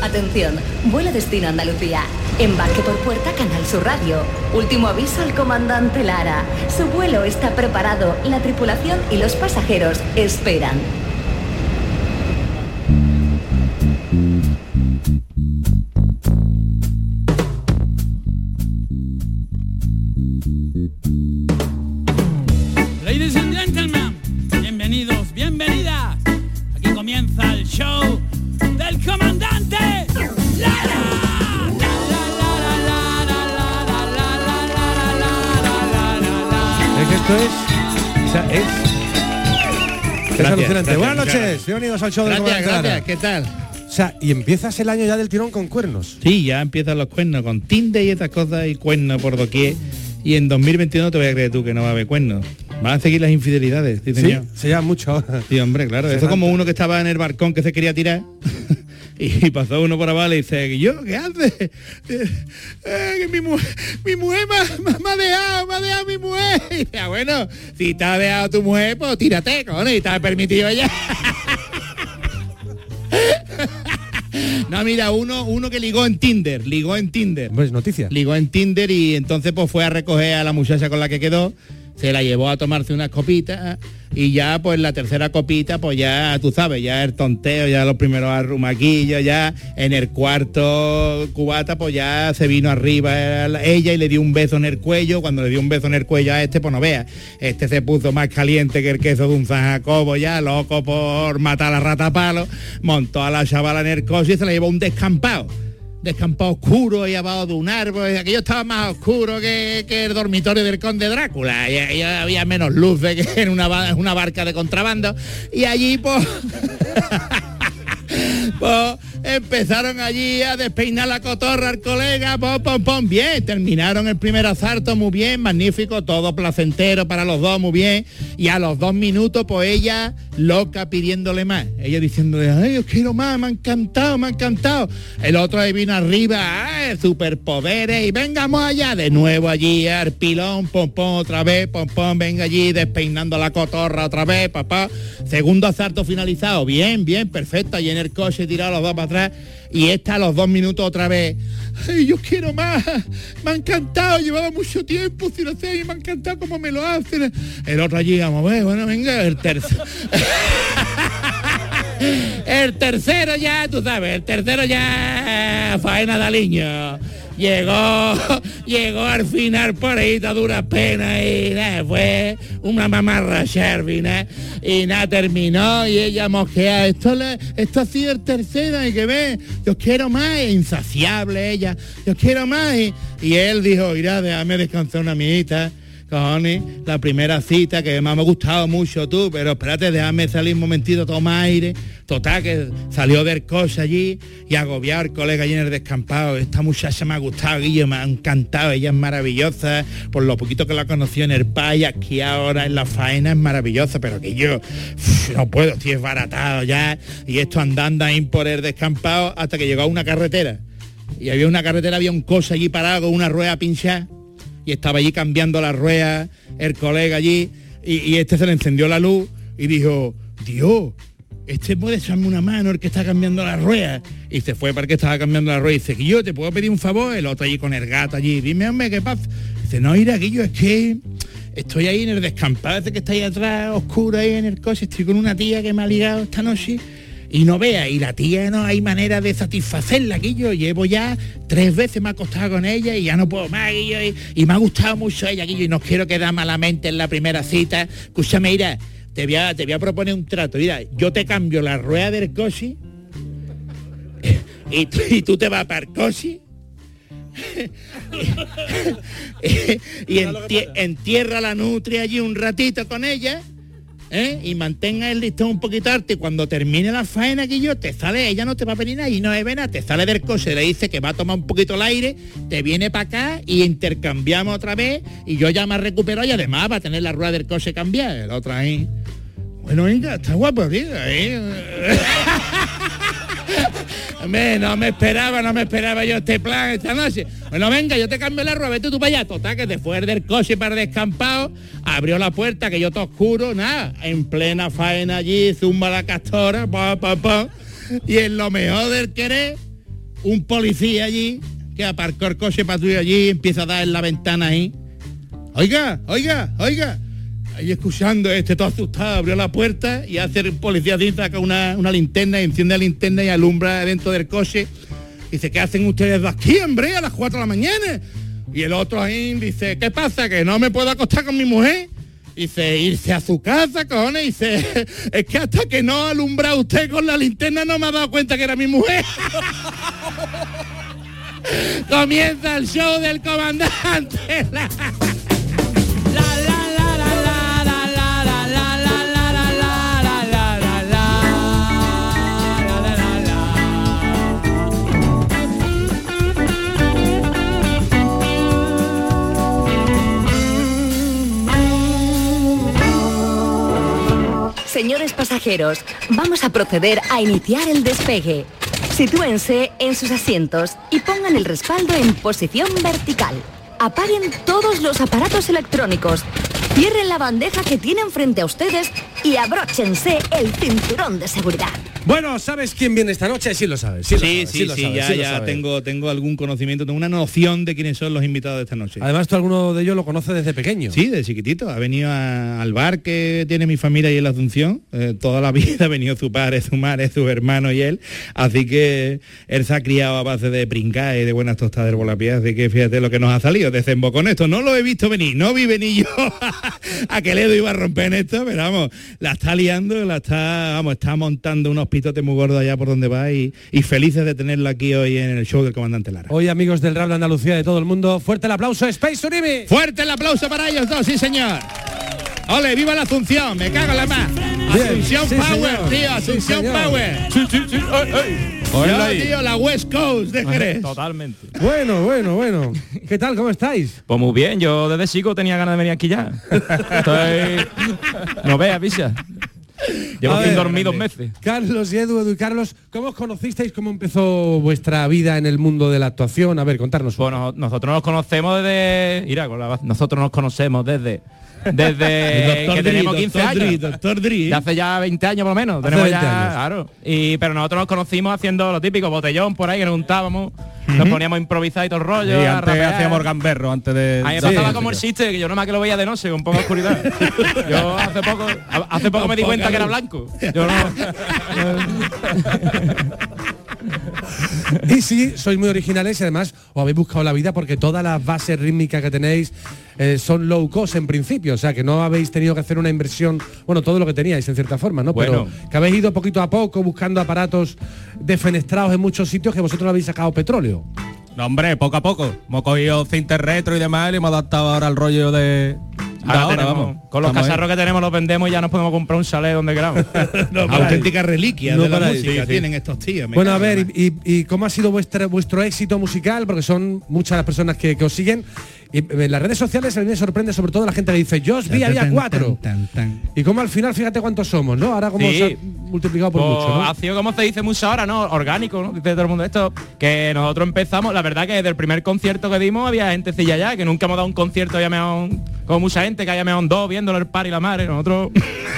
Atención, vuelo destino Andalucía. Embarque por puerta Canal Sur Radio. Último aviso al comandante Lara. Su vuelo está preparado. La tripulación y los pasajeros esperan. Ladies and gentlemen, bienvenidos, bienvenidas. Aquí comienza el show del comandante Lara. Es que esto es alucinante. Buenas noches, bienvenidos al show del comandante Lara. Gracias, ¿qué tal? O sea, y empiezas el año ya del tirón con cuernos. Sí, ya empiezan los cuernos con Tinder y estas cosas y cuernos por doquier. Y en 2021 te voy a creer tú que no va a haber cuernos. Van a seguir las infidelidades, sí, señor. Sí, se llama mucho ahora. Sí, hombre, claro. Eso es como uno que estaba en el balcón que se quería tirar y pasó uno por abajo y dice, ¿yo qué hace? Que mi mujer me ha dejado mi mujer. Y dice, bueno, si te ha dejado tu mujer, pues tírate, cojones, y te ha permitido ya. No, mira, uno que ligó en Tinder. Pues noticia. Ligó en Tinder y entonces pues fue a recoger a la muchacha con la que quedó, se la llevó a tomarse unas copitas y ya pues la tercera copita pues ya tú sabes, ya el tonteo, ya los primeros arrumaquillos, ya en el cuarto cubata pues ya se vino arriba ella y le dio un beso en el cuello. Cuando le dio un beso en el cuello a este, pues no veas, este se puso más caliente que el queso de un San Jacobo, ya loco por matar a la rata a palo, montó a la chavala en el coche y se la llevó a un descampado oscuro ahí abajo de un árbol. Aquello estaba más oscuro que el dormitorio del conde Drácula, y había menos luces que en una barca de contrabando, y allí pues pues empezaron allí a despeinar la cotorra al colega, bien, terminaron el primer asalto muy bien, magnífico, todo placentero para los dos, muy bien, y a los 2 minutos pues ella loca pidiéndole más, ella diciéndole, ay, os quiero más, me ha encantado, el otro ahí vino arriba, superpoderes, y vengamos allá, de nuevo allí, al pilón, pom, otra vez, pom, venga allí, despeinando la cotorra otra vez, papá, segundo asalto finalizado, bien, perfecto, allí en el coche tirados los dos para atrás, y esta a los 2 minutos otra vez, ay, yo quiero más, me ha encantado, llevaba mucho tiempo sin hacer y me ha encantado como me lo hacen. El otro allí, vamos a ver, bueno, venga, el tercero. El tercero ya, tú sabes, faena de aliño. Llegó al final por ahí a duras penas y nada, fue una mamarra Sherby, y nada, terminó y ella mosquea, esto ha sido el tercero, y que ve, yo quiero más, insaciable ella, yo quiero más, y él dijo, mira, déjame descansar una amiguita, cojones, la primera cita que me ha gustado mucho tú, pero espérate, déjame salir un momentito, toma aire. Total, que salió del coche allí y agobiado el colega allí en el descampado. Esta muchacha me ha gustado, Guillo, me ha encantado, ella es maravillosa, por lo poquito que la conocí en el país, aquí ahora en la faena es maravillosa, pero que yo no puedo, estoy desbaratado ya, y esto andando ahí por el descampado hasta que llegó a una carretera. Y había un coche allí parado con una rueda pinchada, y estaba allí cambiando la rueda el colega allí, y este se le encendió la luz y dijo, Dios, este puede echarme una mano, el que está cambiando la rueda. Y se fue para el que estaba cambiando la rueda y dice, que yo te puedo pedir un favor. El otro allí con el gato allí, dime, hombre, ¿qué pasa? Dice, no, mira, Guillo, es que estoy ahí en el descampado ese que está ahí atrás, oscuro ahí en el coche, estoy con una tía que me ha ligado esta noche y no vea, y la tía no hay manera de satisfacerla, que yo llevo ya 3 veces, me he acostado con ella y ya no puedo más, y me ha gustado mucho ella, y no quiero quedar malamente en la primera cita. Escúchame, mira, te voy a proponer un trato, mira, yo te cambio la rueda del coche y tú te vas para el coche y entierra la nutria allí un ratito con ella, y mantenga el listón un poquito alto, y cuando termine la faena, que yo te sale, ella no te va a pedir nada y no es vena, te sale del coche, le dice que va a tomar un poquito el aire, te viene para acá y intercambiamos otra vez, y yo ya me recupero y además va a tener la rueda del coche cambiada. El otro ahí, bueno, venga, está guapo, venga, Hombre, no me esperaba yo este plan esta noche. Bueno, venga, yo te cambio la rueda, vete tú para allá. Total, que te fue del coche para el descampado, abrió la puerta, que yo todo oscuro, nada, en plena faena allí, zumba la castora, y en lo mejor del querer, un policía allí que aparcó el coche patrulla allí y empieza a dar en la ventana ahí. Oiga. Ahí escuchando todo asustado, abrió la puerta y hace el policía así, saca una linterna y enciende la linterna y alumbra dentro del coche. Dice, ¿qué hacen ustedes aquí, hombre, a las 4 de la mañana? Y el otro ahí dice, ¿qué pasa? ¿Que no me puedo acostar con mi mujer? Dice, irse a su casa, cojones. Dice, es que hasta que no alumbra usted con la linterna no me ha dado cuenta que era mi mujer. Comienza el show del comandante. Señores pasajeros, vamos a proceder a iniciar el despegue. Sitúense en sus asientos y pongan el respaldo en posición vertical. Apaguen todos los aparatos electrónicos. Cierren la bandeja que tienen frente a ustedes y abróchense el cinturón de seguridad. Bueno, ¿sabes quién viene esta noche? Sí lo sabes. Sí, ya tengo algún conocimiento, tengo una noción de quiénes son los invitados de esta noche. Además, tú alguno de ellos lo conoces desde pequeño. Sí, de chiquitito. Ha venido al bar que tiene mi familia ahí en la Asunción. Toda la vida ha venido su padre, su madre, sus hermanos y él. Así que él se ha criado a base de pringar y de buenas tostadas por la piel. Así que fíjate lo que nos ha salido. Desemboco en esto. No lo he visto venir. No vi venir yo a que Ledo iba a romper en esto, pero vamos, la está liando, está montando unos pitotes muy gordos allá por donde va y felices de tenerlo aquí hoy en el show del comandante Lara. Hoy, amigos del Rap de Andalucía, de todo el mundo, fuerte el aplauso, Space Surimi. Fuerte el aplauso para ellos dos, sí señor. Ole, viva la Asunción, me cago en la más. Asunción sí, Power, señor. tío, Asunción Sí, Power. Sí. Yo, tío, la West Coast de Jerez. Totalmente. Bueno. ¿Qué tal? ¿Cómo estáis? Pues muy bien, yo desde chico tenía ganas de venir aquí ya. No veas, picha. Llevo sin dormir 2 meses. Carlos y Edu y Carlos, ¿cómo os conocisteis? ¿Cómo empezó vuestra vida en el mundo de la actuación? A ver, contarnos. Bueno, nosotros nos conocemos desde... nosotros nos conocemos desde que tenemos 15 años. Doctor Dri. De hace ya 20 años por lo menos. Hace Tenemos 20 ya, años. claro. Pero nosotros nos conocimos haciendo lo típico, botellón por ahí, que nos juntábamos, nos poníamos a improvisar y todo el rollo. Y a antes rapear. hacíamos gamberro, antes de... A mí me pasaba como el chiste, que yo nomás que lo veía de noche, con poca oscuridad. Yo hace poco me di cuenta que era blanco. Yo Y sí, sois muy originales y además os habéis buscado la vida porque todas las bases rítmicas que tenéis son low cost en principio, o sea que no habéis tenido que hacer una inversión, bueno, todo lo que teníais en cierta forma, ¿no? Bueno. Pero que habéis ido poquito a poco buscando aparatos defenestrados en muchos sitios que vosotros no habéis sacado petróleo. No, hombre, poco a poco. Hemos cogido cinta retro y demás y hemos adaptado ahora al rollo de... Ahora vamos. Con los cacharros que tenemos los vendemos y ya nos podemos comprar un chalet donde queramos. Auténtica reliquia No de la paráis. música Sí. tienen estos tíos. me Bueno, a cago en ver, la y ¿cómo ha sido vuestro éxito musical? Porque son muchas las personas que os siguen. Y en las redes sociales a mí me sorprende sobre todo la gente que dice, yo os vi, había 4. Y como al final, fíjate cuántos somos, ¿no? Ahora como Sí. se ha multiplicado por mucho, ¿no? Ha sido, como se dice mucho ahora, ¿no? Orgánico, ¿no? Dice todo el mundo esto. Que nosotros empezamos, la verdad que desde el primer concierto que dimos había gentecilla ya, que nunca hemos dado un concierto, había como mucha gente que haya meado 2 viéndolo el par y la madre. Nosotros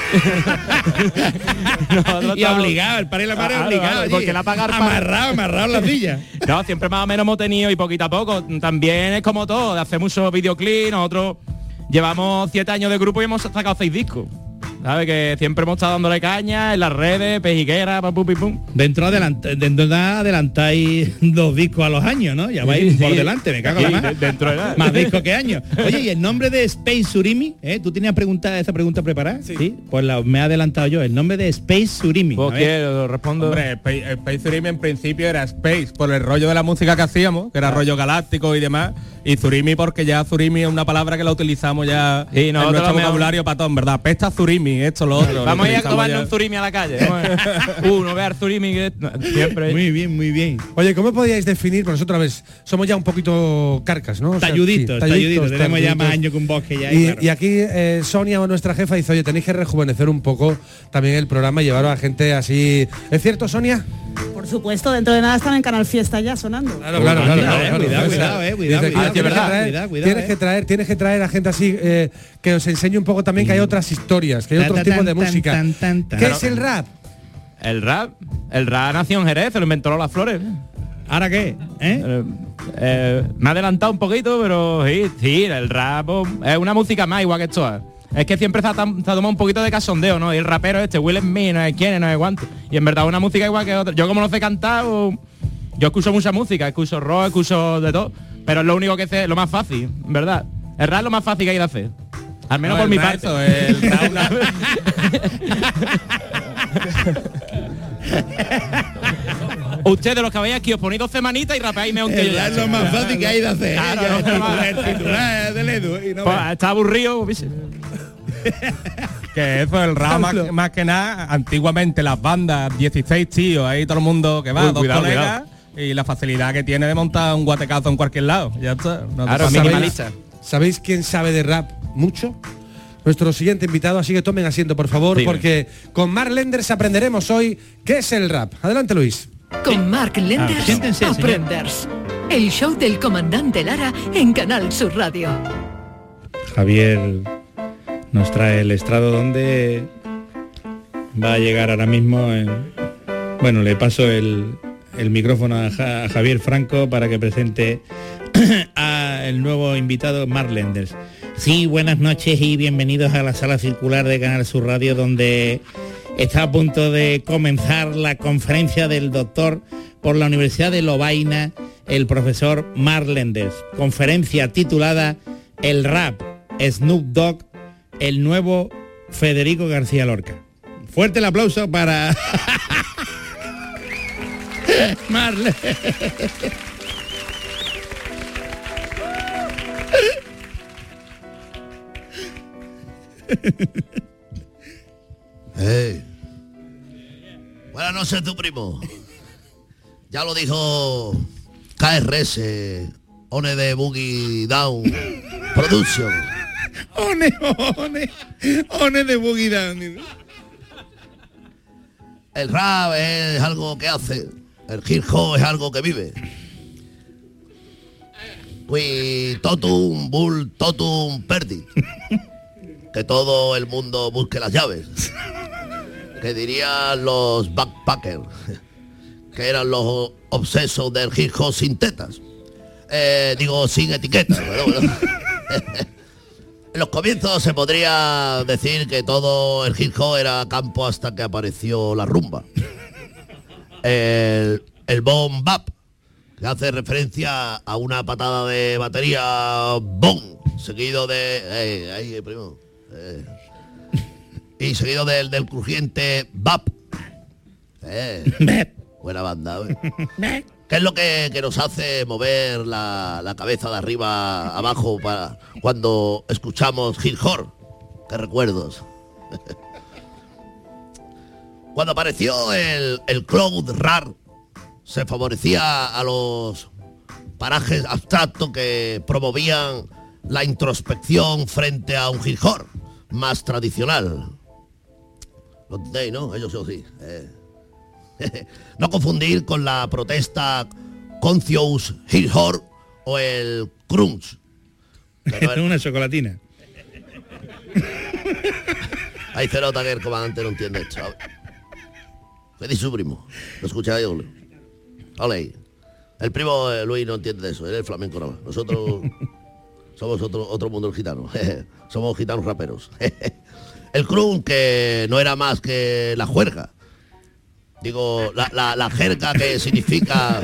Y obligado, el par y la madre Claro, obligado. claro, allí. porque la pagar amarrado en la silla. No, siempre más o menos hemos tenido y poquito a poco. También es como todo, de hacer muchos videoclips. Nosotros llevamos 7 años de grupo y hemos sacado 6 discos. ¿Sabes? Que siempre hemos estado dándole caña en las redes, pejiquera, pum, pum, pum. Dentro adelantáis 2 discos a los años, ¿no? Ya vais Sí, por sí. delante, me cago en la mano. Dentro de nada. Más discos que años. Oye, ¿y el nombre de Space Surimi? ¿Tú tenías esa pregunta preparada? Sí. Pues me he adelantado yo. El nombre de Space Surimi. Pues A ver. quiero, respondo. Hombre, Space Zurimi en principio era Space por el rollo de la música que hacíamos, que era rollo galáctico y demás, y Zurimi porque ya Zurimi es una palabra que la utilizamos ya Y en nosotros nuestro lo vocabulario para todo, en verdad. Pesta Zurimi, esto, lo otro. Vamos a ir a utilizamos tomarnos ya. un zurimi a la calle. No veas zurimi que siempre. Muy bien, muy bien. Oye, ¿cómo podíais definir? Pues nosotros, a ver, somos ya un poquito carcas, ¿no? O sea, Talluditos, sí, talluditos. Tenemos ya talluditos. más años que un bosque ya. Y, claro. y aquí Sonia, nuestra jefa, dice, oye, tenéis que rejuvenecer un poco también el programa y llevaros a gente así. ¿Es cierto, Sonia? Por supuesto, dentro de nada están en Canal Fiesta ya sonando. Claro, Cuidado, Dice, cuidado, aquí cuidado, tienes que traer a gente así que os enseñe un poco también que hay otras historias, que hay otros tipos de música. ¿Qué es el rap? El rap nació en Jerez, se lo inventó Lola Flores. ¿Ahora qué? Me ha adelantado un poquito, pero sí, el rap es una música más igual que esto. Es que siempre se ha tomado un poquito de cachondeo, ¿no? Y el rapero Will Smith, no sé quién, no sé cuánto. Y en verdad una música igual que otra. Yo como no sé cantar, yo escucho mucha música, escucho rock, escucho de todo. Pero es lo único que sé, lo más fácil, en verdad. El rap es lo más fácil que hay de hacer. Al menos por mi parte. Ustedes los que veis aquí os ponéis 2 semanitas y rapeáis mejor que yo. Es lo más fácil que hay de hacer. Claro, el titular del Edu. Pues, está aburrido. Que eso, el rap más que nada, antiguamente las bandas, 16 tíos, ahí todo el mundo que va, dos colegas, y la facilidad que tiene de montar un guatecazo en cualquier lado. Ya está. Claro, minimalista. ¿Sabéis quién sabe de rap mucho? Nuestro siguiente invitado, así que tomen asiento, por favor, porque con Mark Lenders aprenderemos hoy qué es el rap. Adelante, Luis. Con Mark Lenders, Aprenders. El show del comandante Lara en Canal Sur Radio. Javier nos trae el estrado donde va a llegar ahora mismo. Bueno, le paso el micrófono a Javier Franco para que presente al nuevo invitado Mark Lenders. Sí, buenas noches y bienvenidos a la sala circular de Canal Sur Radio, donde está a punto de comenzar la conferencia del doctor por la Universidad de Lovaina, el profesor Mark Lenders. Conferencia titulada El rap, Snoop Dogg, el nuevo Federico García Lorca. Fuerte el aplauso para Mark Lenders. Hey. Buenas noches, tu primo. Ya lo dijo KRS, One de Boogie Down Production. One de Boogie Down. El rap es algo que hace, el hip hop es algo que vive. Qui totum bull totum perdi. Que todo el mundo busque las llaves. Que dirían los backpackers, que eran los obsesos del hip hop sin tetas. Digo, sin etiquetas. ¿verdad? En los comienzos se podría decir que todo el hip hop era campo hasta que apareció la rumba. El boom bap, que hace referencia a una patada de batería boom, seguido de... primo. Y seguido del crujiente bap. Buena banda. ¿Qué es lo que nos hace mover la cabeza de arriba a abajo para cuando escuchamos hip hop? ¿Qué recuerdos? Cuando apareció el cloud rap, se favorecía a los parajes abstractos que promovían la introspección frente a un hip hop más tradicional. Lo entendéis, ¿no? Ellos sí. No confundir con la protesta conscious hip hop o el crunch. Una chocolatina. Ahí se nota que el comandante no entiende esto. ¿Qué dice su primo? ¿Lo escucháis? Ole. El primo Luis no entiende eso, él es flamenco nada más. Nosotros somos otro mundo el gitano. Somos gitanos raperos. El crunch, que no era más que la juerga. Digo, la jerga que significa...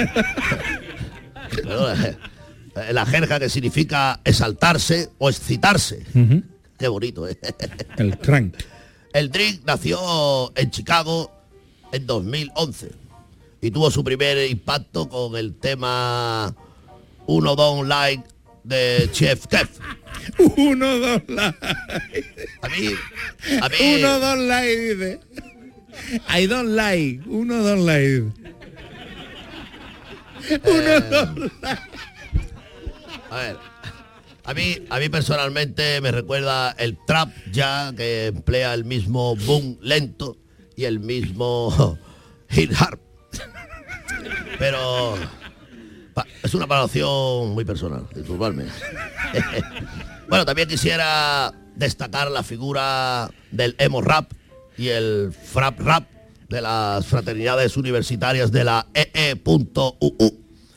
la jerga que significa exaltarse o excitarse. Qué bonito, ¿eh? El crank. El drink nació en Chicago en 2011 y tuvo su primer impacto con el tema Uno Don't Like de Chef Keef. Uno Don't Like. A mí Uno Don't Like, dice. I don't like. Uno Don't Like. Uno Don't Like. A ver, a mí personalmente me recuerda el trap ya, que emplea el mismo boom lento y el mismo hit hard. Pero es una valoración muy personal, disculpadme. Bueno, también quisiera destacar la figura del emo rap y el frap rap de las fraternidades universitarias de la EE.UU.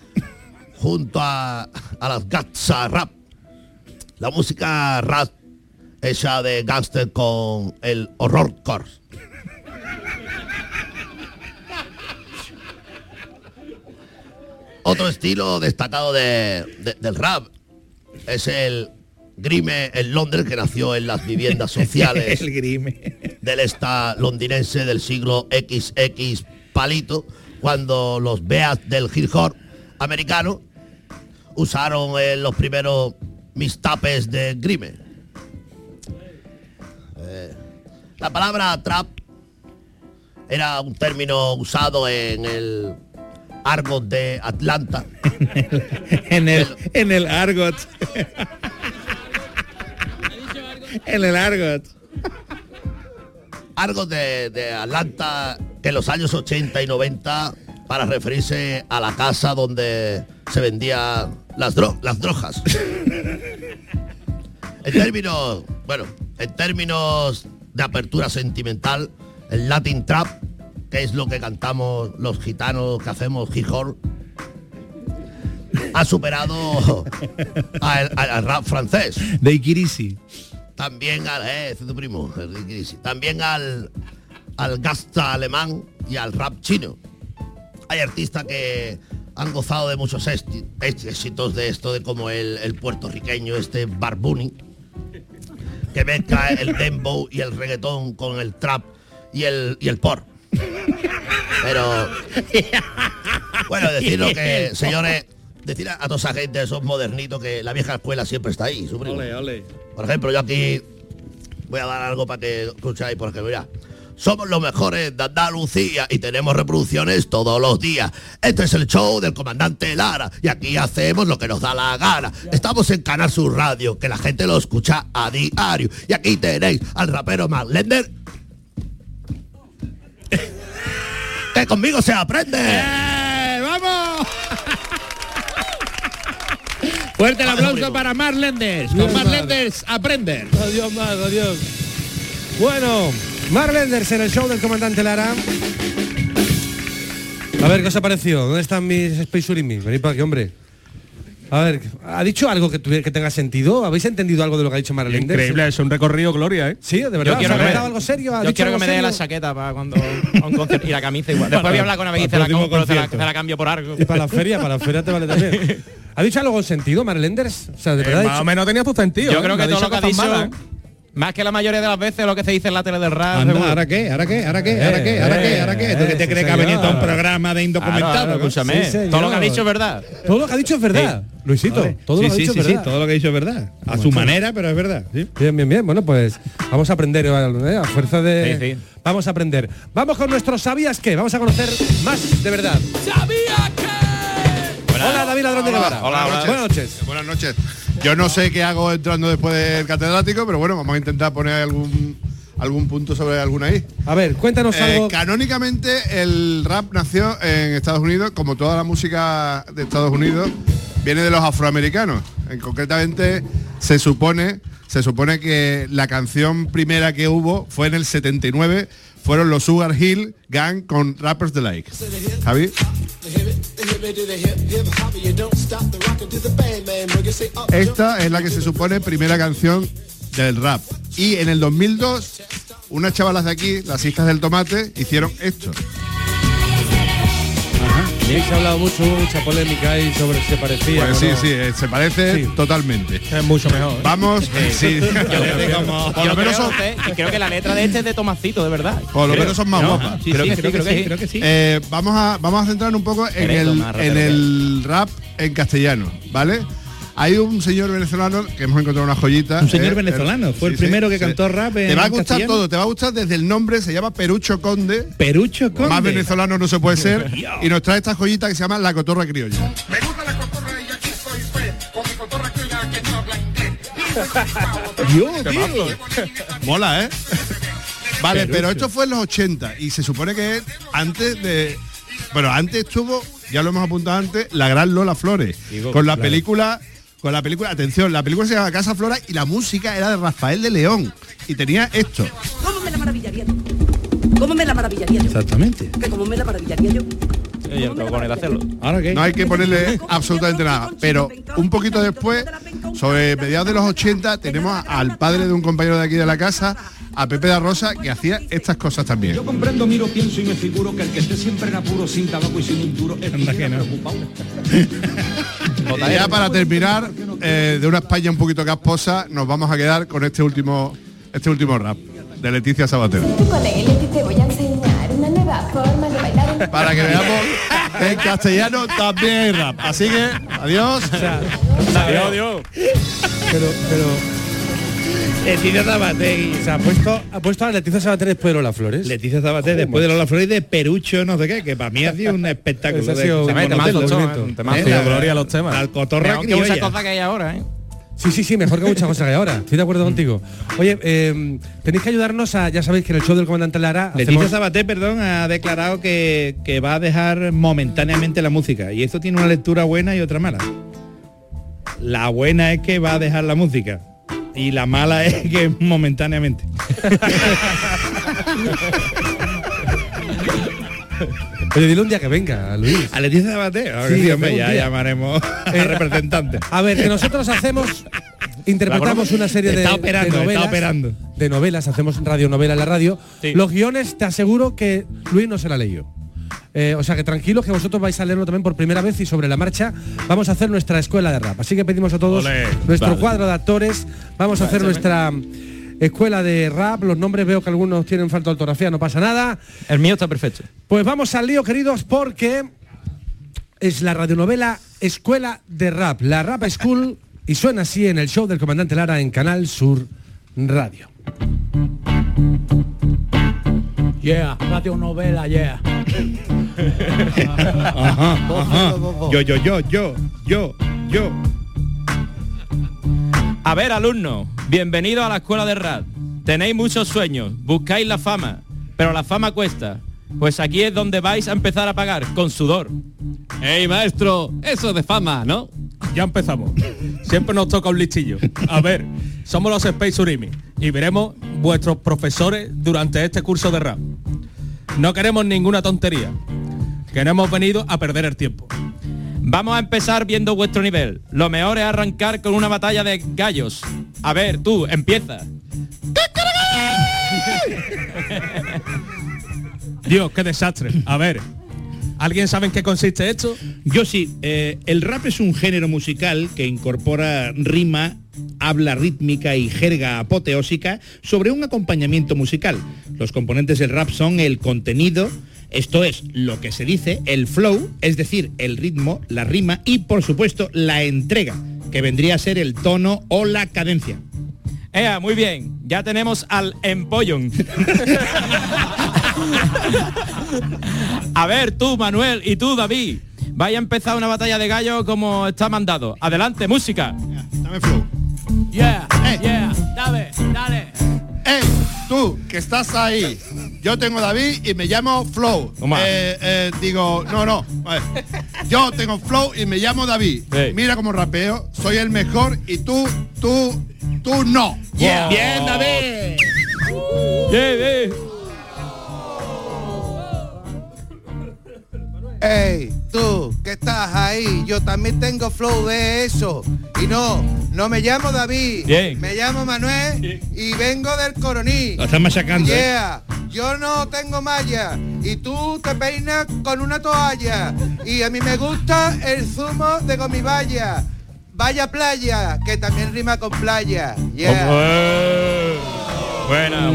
junto a las Gatsa Rap. La música rap hecha de gangster con el horrorcore. Otro estilo destacado del rap es el grime en Londres, que nació en las viviendas sociales El grime. del esta londinense del siglo XX palito, cuando los beats del hip hop americano usaron los primeros mixtapes de grime. La palabra trap era un término usado en el argot de Atlanta. en el argot. En el argot. Argot de Atlanta, que en los años 80 y 90, para referirse a la casa donde se vendían las drogas. En términos de apertura sentimental, el Latin Trap, que es lo que cantamos los gitanos que hacemos hip hop, ha superado al rap francés. De Ikirisi. También tu primo, también al gangsta alemán y al rap chino. Hay artistas que han gozado de muchos éxitos de esto, de como el puertorriqueño Bad Bunny, que mezcla el dembow y el reggaetón con el trap y el pop. Pero bueno, decirlo que, señores, decir a toda esa gente, esos modernitos, que la vieja escuela siempre está ahí, su primo. Ole, ole. Por ejemplo, yo aquí voy a dar algo para que escucháis, porque mira, somos los mejores de Andalucía y tenemos reproducciones todos los días. Este es el show del comandante Lara y aquí hacemos lo que nos da la gana. Estamos en Canal Sur Radio, que la gente lo escucha a diario. Y aquí tenéis al rapero Mark Lender, que conmigo se aprende. ¡Vamos! Fuerte el aplauso para Mark Lenders. Con Mark Lenders aprender. Adiós, más, adiós. Bueno, Mark Lenders en el show del comandante Lara. A ver, ¿qué os ha parecido? ¿Dónde están mis Space Urimi? Venid para aquí, hombre. A ver, ¿ha dicho algo que tenga sentido? ¿Habéis entendido algo de lo que ha dicho Mark Lenders? Increíble, es un recorrido gloria, ¿eh? Sí, de verdad. Yo quiero ¿Ha dado algo serio? Yo quiero que me dé la chaqueta para cuando a un concierto y la camisa igual. Después voy a hablar con Abe y te la cambio por algo. Y para la feria te vale también. ¿Ha dicho algo con sentido, Mark Lenders? O sea, de verdad. Más o menos tenía tu sentido. Yo creo que no todo lo que ha dicho, malas, más que la mayoría de las veces, lo que se dice en la tele del rap. Anda, ¿ahora qué? ¿Ahora qué? ¿Ahora qué? ¿Ahora qué? ¿Ahora qué? ¿Ahora qué? ¿Tú qué te crees que ha venido a un programa de indocumentado? Escúchame, Sí, todo lo que ha dicho es verdad. Todo lo que ha dicho es verdad. Luisito, todo lo que ha dicho es verdad. todo lo que ha dicho es verdad. A su manera, pero es verdad. ¿sí? Bien. Bueno, pues vamos a aprender, a fuerza de... Sí. Vamos a aprender. Vamos con nuestro ¿Sabías qué? Vamos a conocer más de verdad. ¿Sabía qué? Hola, David Ladrón de Guevara. Hola. Buenas noches. Buenas noches. Yo no sé qué hago entrando después del catedrático, pero bueno, vamos a intentar poner algún punto sobre alguna ahí. A ver, cuéntanos algo. Canónicamente el rap nació en Estados Unidos, como toda la música de Estados Unidos, viene de los afroamericanos. Concretamente se supone que la canción primera que hubo fue en el 79, fueron los Sugar Hill Gang con Rappers Delight. Javi. Esta es la que se supone primera canción del rap. Y en el 2002, unas chavalas de aquí, las hijas del tomate, hicieron esto. Sí, se ha hablado mucha polémica ahí sobre si se parecía. Pues o no. sí, se parece totalmente. Es mucho mejor. Vamos, sí. Yo creo que la letra de este es de Tomasito, de verdad. Por lo menos son más guapas. Creo que sí. Vamos a centrar un poco en el rap en castellano, ¿vale? Hay un señor venezolano que hemos encontrado una joyita. Un señor venezolano, fue el primero que cantó rap en Te va a gustar castellano. todo, te va a gustar desde el nombre, se llama Perucho Conde. Perucho Conde. Más venezolano no se puede ser. Y nos trae esta joyita que se llama La Cotorra Criolla. Me gusta la cotorra y aquí soy fe, con mi cotorra criolla que no blanqué. Tío. Mola, ¿eh? Vale, pero esto fue en los 80 y se supone que antes de... Bueno, antes estuvo, ya lo hemos apuntado antes, la gran Lola Flores. Con la película, atención, la película se llama Casa Flora y la música era de Rafael de León. Y tenía esto. ¿Cómo me la maravillaría? ¿Cómo me la maravillaría yo? Exactamente. Que como me la maravillaría yo. y el cojones de hacerlo. ¿Ahora qué? No hay que ponerle absolutamente nada. Pero un poquito después, sobre mediados de los 80, tenemos al padre de un compañero de aquí de la casa, a Pepe da Rosa, que hacía estas cosas también. Yo comprendo, miro, pienso y me figuro que el que esté siempre en apuro, sin tabaco y sin un duro, es preocupado. Y ya para terminar, de una España un poquito casposa, nos vamos a quedar con este último rap de Leticia Sabater. Con él te voy a enseñar una nueva forma de bailar. Para que veamos que en castellano también hay rap. Así que, adiós. Adiós. Pero Leticia Sabater. se ha puesto a Leticia Sabater después de Lola Flores. Leticia Sabater después de Lola Flores y de Perucho no sé qué, que para mí ha sido un espectáculo. Ese ha sido un temazo. Gloria a los temas. La cotorra Que muchas cosas que hay ahora, ¿eh? Sí, mejor que muchas cosas que hay ahora. Estoy de acuerdo contigo. Oye, tenéis que ayudarnos ya sabéis que en el show del comandante Lara Leticia Sabater, ha declarado que va a dejar momentáneamente la música. Y esto tiene una lectura buena y otra mala. La buena es que va a dejar la música. Y la mala es que momentáneamente. Oye, dile un día que venga, Luis. A Leticia Sabater, Sí, hombre, ya llamaremos a representantes. A ver, que nosotros interpretamos una serie de novelas, hacemos radionovela en la radio. Sí. Los guiones, te aseguro que Luis no se la leyó. O sea que tranquilos, que vosotros vais a leerlo también por primera vez y sobre la marcha vamos a hacer nuestra escuela de rap. Así que pedimos a todos nuestro cuadro de actores, vamos a hacer nuestra escuela de rap. Los nombres veo que algunos tienen falta de ortografía, no pasa nada. El mío está perfecto. Pues vamos al lío, queridos, porque es la radionovela Escuela de Rap, la Rap School, y suena así en el show del comandante Lara en Canal Sur Radio. Yeah, radionovela, yeah. Ajá. Yo. A ver, alumnos, bienvenidos a la escuela de rap. Tenéis muchos sueños, buscáis la fama, pero la fama cuesta. Pues aquí es donde vais a empezar a pagar, con sudor. ¡Ey, maestro! Eso de fama, ¿no? Ya empezamos. Siempre nos toca un listillo. A ver, somos los Space Urimi y veremos vuestros profesores durante este curso de rap. No queremos ninguna tontería, que no hemos venido a perder el tiempo. Vamos a empezar viendo vuestro nivel. Lo mejor es arrancar con una batalla de gallos. A ver, tú, empieza. Dios, qué desastre. A ver, ¿alguien sabe en qué consiste esto? Yo sí. El rap es un género musical que incorpora rima, habla rítmica y jerga apoteósica sobre un acompañamiento musical. Los componentes del rap son el contenido, esto es, lo que se dice, el flow, es decir, el ritmo, la rima y, por supuesto, la entrega, que vendría a ser el tono o la cadencia. Muy bien, ya tenemos al empollón. A ver, tú, Manuel, y tú, David, vais a empezar una batalla de gallo como está mandado. Adelante, música. Dame flow. Yeah, dale. Tú, que estás ahí. Yo tengo David y me llamo Flow. No. Yo tengo Flow y me llamo David. Hey. Mira cómo rapeo. Soy el mejor y tú no. Yeah. Bien, David. Ey, tú, que estás ahí, yo también tengo flow de eso. Y no me llamo David, bien. Me llamo Manuel y vengo del Coroní. Lo están machacando. Yeah, yo no tengo malla y tú te peinas con una toalla. Y a mí me gusta el zumo de gomibaya. Vaya playa, que también rima con playa. Yeah. Buena.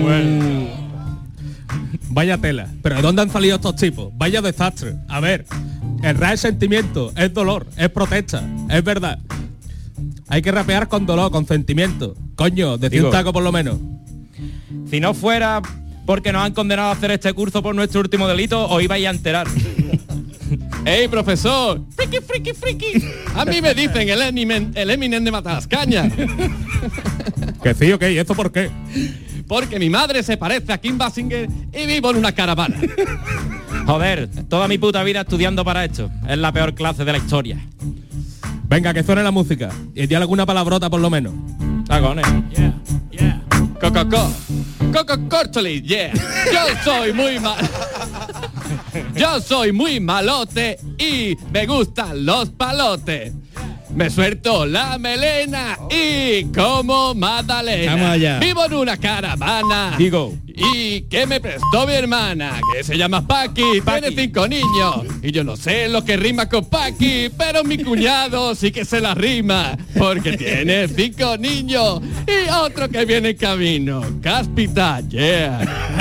Vaya tela. ¿Pero de dónde han salido estos tipos? Vaya desastre. A ver, el rap es sentimiento, es dolor, es protesta, es verdad. Hay que rapear con dolor, con sentimiento. Coño, decid un taco por lo menos. Si no fuera porque nos han condenado a hacer este curso por nuestro último delito, os ibais a enterar. ¡Ey, profesor! ¡Friki! A mí me dicen el Eminem de Matalascaña. Que sí, ok, ¿y esto por qué? Porque mi madre se parece a Kim Basinger y vivo en una caravana. Joder, toda mi puta vida estudiando para esto. Es la peor clase de la historia. Venga, que suene la música. Y di alguna palabrota por lo menos. Tacones. Yeah. Coco Cortoli, yeah. Yo soy muy mal. Yo soy muy malote y me gustan los palotes. Me suelto la melena y como magdalena. Vamos allá. Vivo en una caravana. Digo. Y que me prestó mi hermana, que se llama Paqui, tiene 5 niños. Y yo no sé lo que rima con Paqui, pero mi cuñado sí que se la rima, porque tiene 5 niños. Y otro que viene en camino, Cáspita, yeah.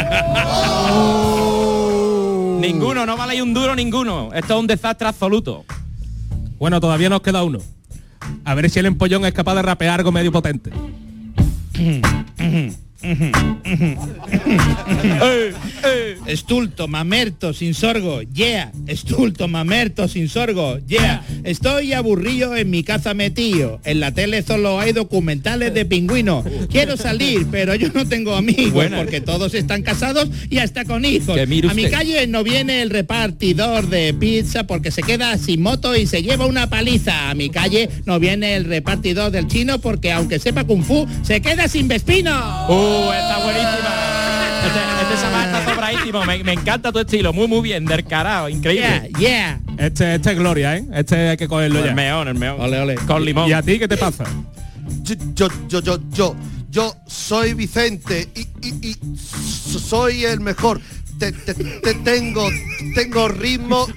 Ninguno, no vale un duro ninguno. Esto es un desastre absoluto. Bueno, todavía nos queda uno. A ver si el empollón es capaz de rapear algo medio potente. Estulto, mamerto, sin sorgo, yeah. Estulto, mamerto, sin sorgo, yeah. Estoy aburrido en mi casa metido. En la tele solo hay documentales de pingüinos. Quiero salir, pero yo no tengo amigos. Buena. Porque todos están casados y hasta con hijos. Que mire A mi usted. calle no viene el repartidor de pizza porque se queda sin moto y se lleva una paliza. A mi calle no viene el repartidor del chino porque aunque sepa kung fu, se queda sin vespino. Está buenísima. Este chaval está sobradísimo. Me encanta tu estilo. Muy bien, del carajo. Increíble. Yeah. Este es gloria, ¿eh? Este hay que cogerlo ya. El meón. Ole, ole. Con limón. ¿Y a ti qué te pasa? Yo soy Vicente y soy el mejor. Tengo ritmo,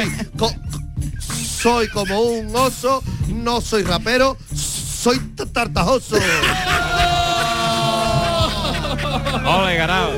soy como un oso, no soy rapero, soy tartajoso. Ole, carajo.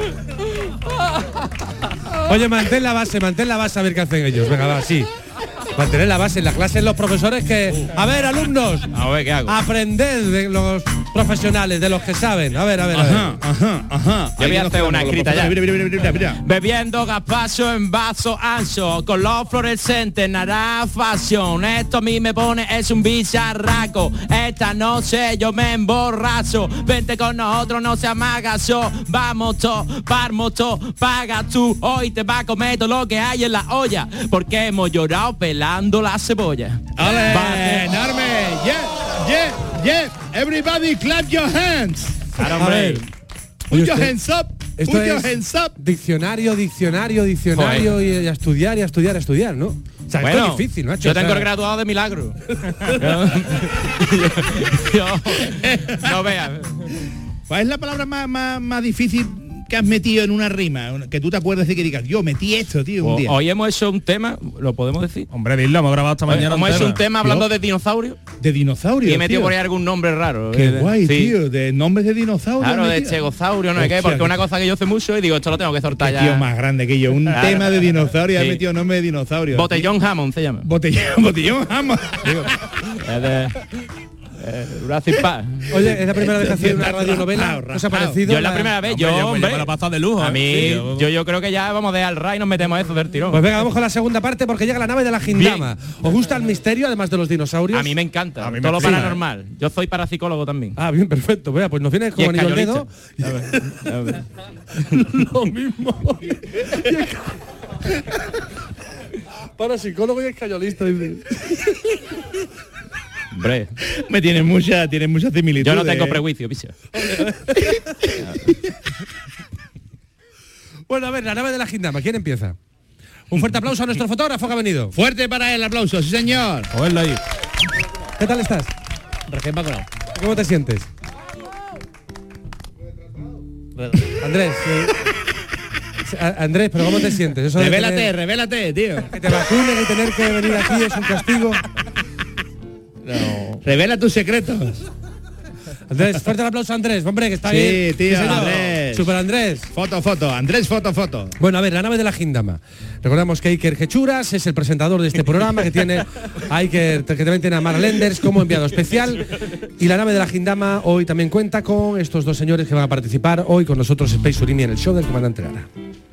Oye, mantén la base a ver qué hacen ellos. Venga, va, sí. Mantener la base en la clase, los profesores que... A ver, alumnos. A ver, ¿qué hago? Aprended de los profesionales, de los que saben. A ver. Ajá. Yo voy a hacer una escrita ya. Mira. Bebiendo gazpacho en vaso ancho, color fluorescente, naranja fashion. Esto a mí me pone, es un bicharraco. Esta noche yo me emborracho. Vente con nosotros, no seas magazo. Vamos to, parmo to, paga tú. Hoy te va a comer todo lo que hay en la olla, porque hemos llorado pelando la cebolla. ¡Ole! ¡Enorme! Yeah. Everybody clap your hands. Claro, A hombre. ver. Put Oye, your usted- hands up. Esto Put your es hands up. diccionario y a estudiar, ¿no? O sea, Bueno, esto es difícil, macho. yo o sea, tengo el graduado de milagro. yo no veas. ¿Cuál es la palabra más difícil que has metido en una rima? Que tú te acuerdas de que digas, yo metí esto, tío, un día. Hoy hemos hecho un tema, ¿lo podemos decir? Hombre, dilo, hemos grabado esta mañana. Hemos hecho un tema hablando Tío. de dinosaurios De dinosaurio. y he metido tío. por ahí algún nombre raro. Qué guay, Sí. tío. De nombres de dinosaurios. Claro, de metido. chegosaurio, no sé qué, Hostia, porque qué- una cosa que yo sé mucho y digo, esto lo tengo que Qué soltar tío ya. más grande que yo. Un Claro. tema de dinosaurio. Sí. Ha metido nombre de dinosaurio. Botellón Hammond se llama. Botellón jamás. Es de Jurassic Park. Oye, es la primera vez que hacéis una radionovela. ¿Os ha parecido? Yo es la primera vez, Hombre, yo, pues hombre. me lo he pasado de lujo. A mí, Sí, yo creo que ya vamos de al ray y nos metemos a eso del tirón. Pues venga, vamos con la segunda parte porque llega la nave de la Gindama. ¿Os gusta el misterio, además de los dinosaurios? A mí me encanta, A mí me todo lo flipa. paranormal. Yo soy parapsicólogo también. Ah, bien, perfecto. Vea, pues nos viene Y como anillo al dedo. escayolista. Lo mismo. Para psicólogo y escayolista. dice. Hombre, Tiene mucha similitud. yo no tengo prejuicio, picha. Bueno, a ver, la nave de la Gindama. ¿Quién empieza? Un fuerte aplauso a nuestro fotógrafo que ha venido. Fuerte para el aplauso, sí señor. Joderlo ahí. ¿Qué tal estás? Recién vacunado. ¿Cómo te sientes? Andrés. Andrés, pero ¿cómo te sientes? Eso de Revélate, tío. que te vacunen y tener que venir aquí es un castigo. Revela tus secretos. Andrés, fuerte el aplauso a Andrés, hombre, que está Sí, bien. tío, señor. Andrés. Super Andrés. Foto. Andrés, foto. Bueno, a ver, la nave de la Gindama. Recordamos que Iker Gechuras es el presentador de este programa, que tiene a Iker, que también tiene a Mark Lenders como enviado especial. Y la nave de la Gindama hoy también cuenta con estos dos señores que van a participar hoy con nosotros Space Surimi en el show del comandante Lara.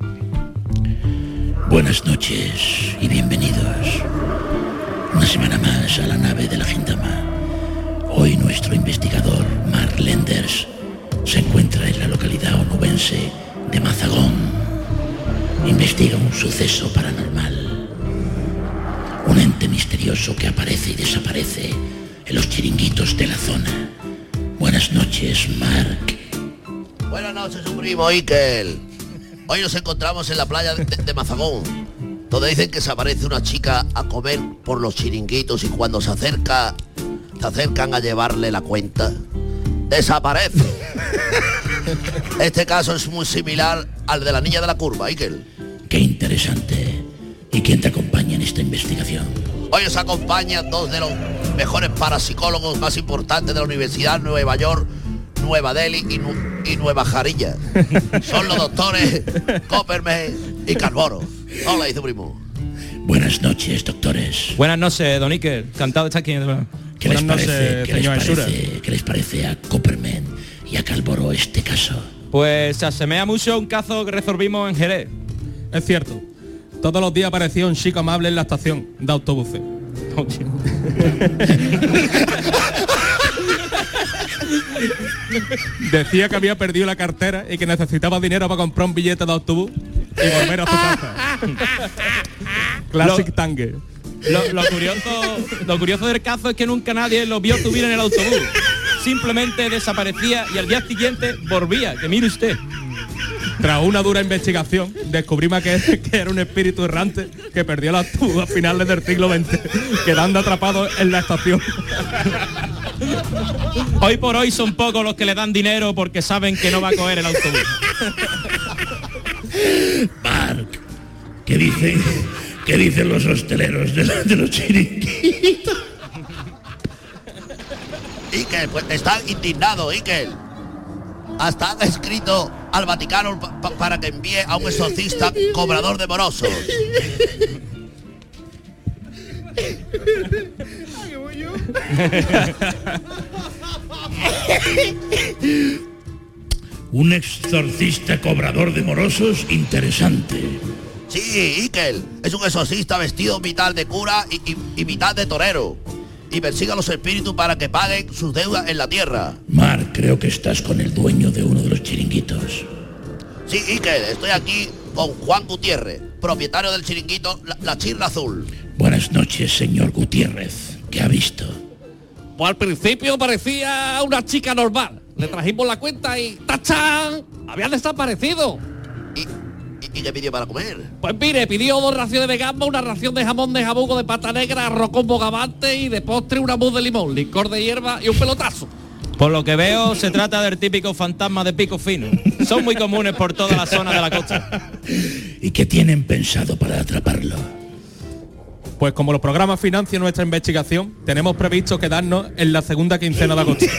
Buenas noches y bienvenidos una semana más a la nave de la Gindama. Hoy nuestro investigador, Mark Lenders, se encuentra en la localidad onubense de Mazagón. Investiga un suceso paranormal. Un ente misterioso que aparece y desaparece en los chiringuitos de la zona. Buenas noches, Mark. Buenas noches, su primo Iker. Hoy nos encontramos en la playa de Mazagón. donde dicen que se aparece una chica a comer por los chiringuitos y cuando se acercan a llevarle la cuenta, desaparece. Este caso es muy similar al de la niña de la curva, Ikel. Qué interesante. ¿Y quién te acompaña en esta investigación? Hoy os acompañan dos de los mejores parapsicólogos más importantes de la Universidad de Nueva York, Nueva Delhi y Nueva Jarilla. Son los doctores Copperman y Carboro. Hola, dice primo. Buenas noches, doctores. Buenas noches, don Iker. Encantado de estar aquí. ¿Qué les parece a Copperman y a Calvoro este caso? Pues se asemeja mucho a un caso que resolvimos en Jerez. Es cierto. Todos los días aparecía un chico amable en la estación de autobuses. Decía que había perdido la cartera y que necesitaba dinero para comprar un billete de autobús y volver a su casa. Classic Tangue. Lo curioso del caso es que nunca nadie lo vio subir en el autobús. Simplemente desaparecía y al día siguiente volvía, que mire usted. Tras una dura investigación, descubrimos que era un espíritu errante que perdió el autobús a finales del siglo XX, quedando atrapado en la estación. Hoy por hoy son pocos los que le dan dinero porque saben que no va a coger el autobús. Mark, ¿qué dicen los hosteleros de los chiringuitos? Ikel, pues están indignados, Ikel. Hasta han escrito al Vaticano para que envíe a un exorcista cobrador de morosos. Un exorcista cobrador de morosos interesante. Sí, Ikel, es un exorcista vestido mitad de cura y mitad de torero. Y persiga a los espíritus para que paguen sus deudas en la tierra. Mark, creo que estás con el dueño de uno de los chiringuitos. Sí, Iker, estoy aquí con Juan Gutiérrez, propietario del chiringuito La Chirla Azul. Buenas noches, señor Gutiérrez. ¿Qué ha visto? Pues al principio parecía una chica normal. Le trajimos la cuenta y ¡tachán! Había desaparecido. ¿Y qué pidió para comer? Pues mire, pidió 2 raciones de gamba, una ración de jamón de jabugo de pata negra, arroz con bogavante y de postre una mousse de limón, licor de hierba y un pelotazo. Por lo que veo, se trata del típico fantasma de pico fino. Son muy comunes por toda la zona de la costa. ¿Y qué tienen pensado para atraparlo? Pues como los programas financian nuestra investigación, tenemos previsto quedarnos en la segunda quincena de agosto.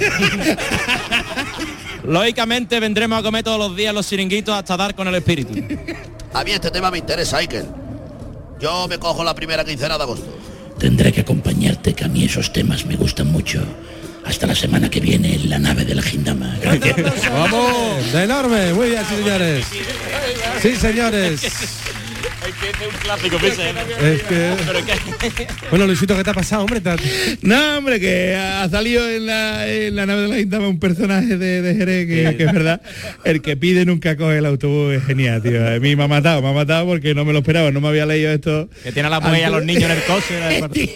Lógicamente vendremos a comer todos los días los chiringuitos hasta dar con el espíritu. A mí este tema me interesa, Iker. Yo me cojo la primera quincena de agosto. Tendré que acompañarte, que a mí esos temas me gustan mucho. Hasta la semana que viene en la nave de la Gindama. Gracias. ¡Vamos! ¡De enorme! Muy bien, sí, señores. Sí, señores. Es que es un clásico, es que... Bueno, Luisito, ¿qué te ha pasado, hombre? No, hombre, que ha salido en la nave de la Gindama un personaje de Jerez que es verdad. El que pide nunca coge el autobús, es genial, tío. A mí me ha matado porque no me lo esperaba, no me había leído esto. Que tiene a la mujer y a los niños en el coche.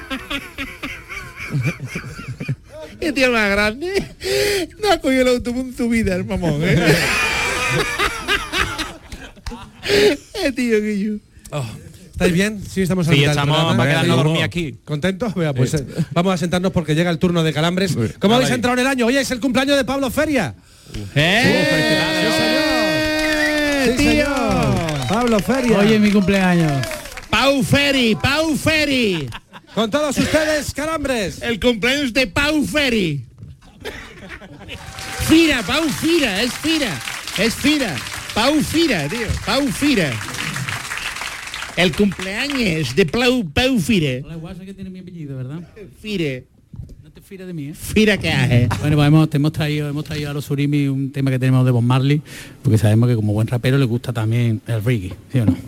Qué tío más grande. No ha cogido el autobús en su vida, el mamón, tío, que yo. ¿Estáis bien? Sí, estamos Sí, estamos para quedarnos a dormir aquí. ¿Contentos? Vea, pues vamos a sentarnos porque llega el turno de Calambres. ¿Cómo habéis entrado en el año? Oye, es el cumpleaños de Pablo Feria. Sí, señor. Sí, señor. Pablo Feria. Oye, mi cumpleaños. Pau Feri. Con todos ustedes, Calambres. El cumpleaños de Pau Feri. Fira, Pau Fira, es Fira. Pau Fira, tío. Pau Fira. El cumpleaños de Pau Fira. La guasa que tiene mi apellido, ¿verdad? Fire. No te fires de mí, ¿eh? Fira que hace. Bueno, pues hemos traído a los Surimi un tema que tenemos de Bob Marley, porque sabemos que como buen rapero le gusta también el reggae, ¿sí o no?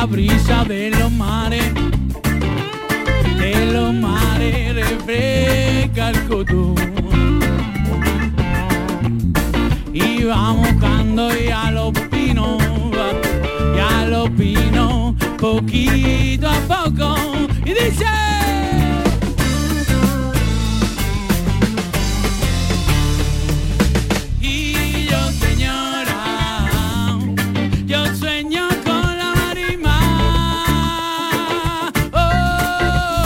la brisa de los mares refresca el cotón. Y vamos buscando ya los pinos, poquito a poco. Y dice... Y yo, señora, yo sueño con la marisma. Oh,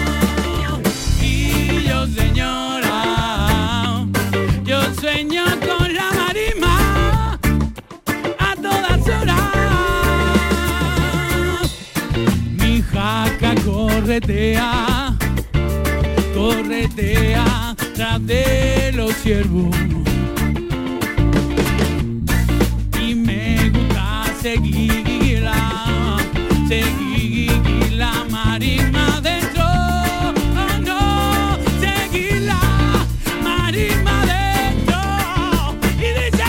y yo, señora, yo sueño con la marisma a todas horas. Mi jaca corretea tras de los ciervos. Y me gusta seguir la marisma dentro. Oh no, seguir la marisma dentro. Y dice...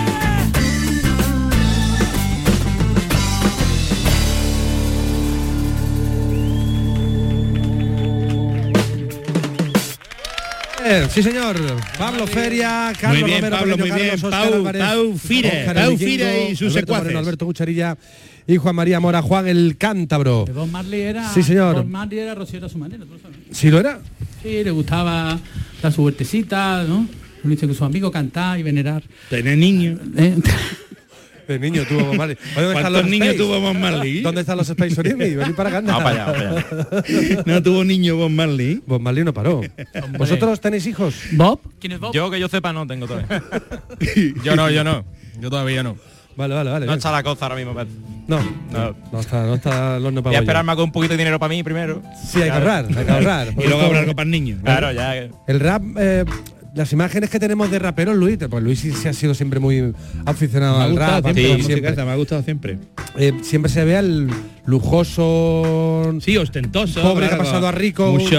Sí, señor. Pablo Feria, Carlos Muy bien, Romero, Pablo, Pequeño muy bien. Carlos, Óscar Álvarez, Pau Fire y sus Alberto secuaces. Moreno, Alberto Cucharilla y Juan María Mora, Juan el Cántabro. Bob Marley era... Sí, señor. Bob Marley era Rocío a su manera, ¿tú lo sabes? ¿Sí lo era? Sí, le gustaba dar su vueltecita, ¿no? Dice que su amigo cantar y venerar. Tener niño. De niño tuvo Bob Marley. Oye, ¿dónde están ¿Cuántos los niños Space? tuvo Bob Marley? ¿Dónde están los Space Orimi? Venid para acá. Vamos para allá. No tuvo niño Bob Marley. Bob Marley no paró. ¿Vosotros tenéis hijos? ¿Bob? ¿Quién es Bob? Yo que yo sepa no tengo todavía. Yo no. Yo todavía no. Vale. No bien. está la cosa ahora mismo, Pedro. No está el horno para Voy a esperarme con un poquito de dinero para mí primero. Sí, hay que ahorrar. Y luego habrá algo para el niño. Claro, ya. El rap, las imágenes que tenemos de raperos, Luis, pues Luis sí ha sido siempre muy aficionado al rap. Me ha gustado siempre. Siempre se ve al lujoso, sí, ostentoso, pobre que ha pasado a rico. Mucho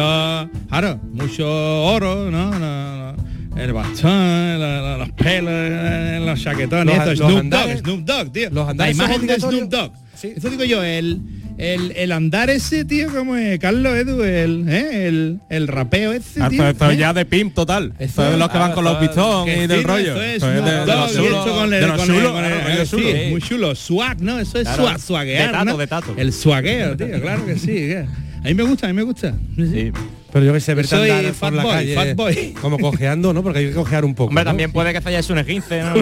oro, ¿no? El bastón, los pelos, los chaquetones, Snoop Dogg, tío. La imagen de Snoop Dogg. Sí. Eso digo yo, el andar ese, tío, como es Carlos Edu, el rapeo ese, tío. Esto ya de pimp total. Esto es de los que van con los pistones y del rollo. Eso es de los chulos. Muy chulo. Swag, ¿no? Eso es swaguear, ¿no? De tato. El swagueo, tío, claro que sí. A mí me gusta. Sí. Pero yo que sé, verte Soy andar por la calle fat boy. como cojeando, ¿no? Porque hay que cojear un poco. Hombre, ¿no? también puede que se haya hecho un esguince, ¿no?